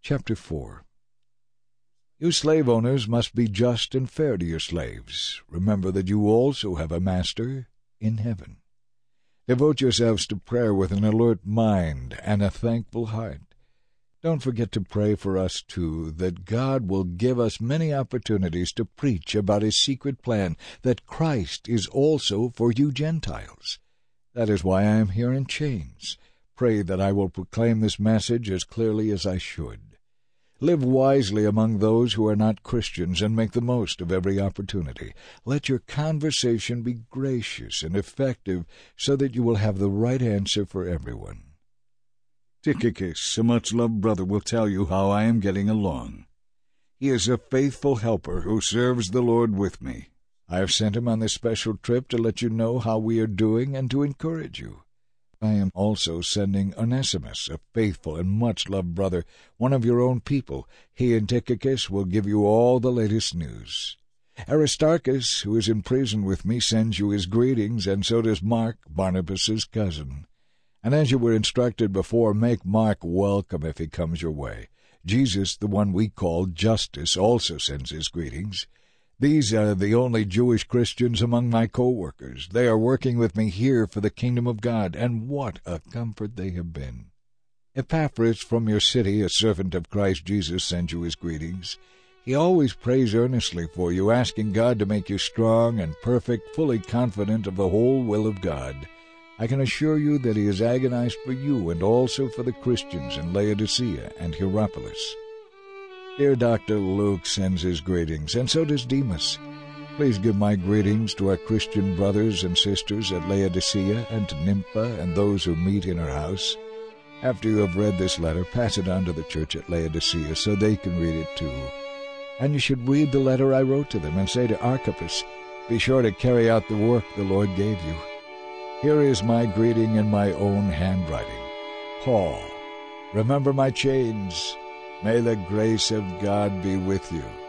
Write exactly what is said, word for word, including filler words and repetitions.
Chapter four. You slave owners must be just and fair to your slaves. Remember that you also have a master in heaven. Devote yourselves to prayer with an alert mind and a thankful heart. Don't forget to pray for us, too, that God will give us many opportunities to preach about His secret plan, that Christ is also for you Gentiles. That is why I am here in chains. Pray that I will proclaim this message as clearly as I should. Live wisely among those who are not Christians and make the most of every opportunity. Let your conversation be gracious and effective so that you will have the right answer for everyone. Tychicus, a much-loved brother, will tell you how I am getting along. He is a faithful helper who serves the Lord with me. I have sent him on this special trip to let you know how we are doing and to encourage you. I am also sending Onesimus, a faithful and much-loved brother, one of your own people. He and Tychicus will give you all the latest news. Aristarchus, who is in prison with me, sends you his greetings, and so does Mark, Barnabas's cousin. And as you were instructed before, make Mark welcome if he comes your way. Jesus, the one we call Justus, also sends his greetings. These are the only Jewish Christians among my co-workers. They are working with me here for the kingdom of God, and what a comfort they have been. Epaphras from your city, a servant of Christ Jesus, sends you his greetings. He always prays earnestly for you, asking God to make you strong and perfect, fully confident of the whole will of God. I can assure you that he has agonized for you and also for the Christians in Laodicea and Hierapolis. Dear Doctor Luke sends his greetings, and so does Demas. Please give my greetings to our Christian brothers and sisters at Laodicea and to Nympha and those who meet in her house. After you have read this letter, pass it on to the church at Laodicea so they can read it too. And you should read the letter I wrote to them and say to Archippus, be sure to carry out the work the Lord gave you. Here is my greeting in my own handwriting. Paul. Remember my chains. May the grace of God be with you.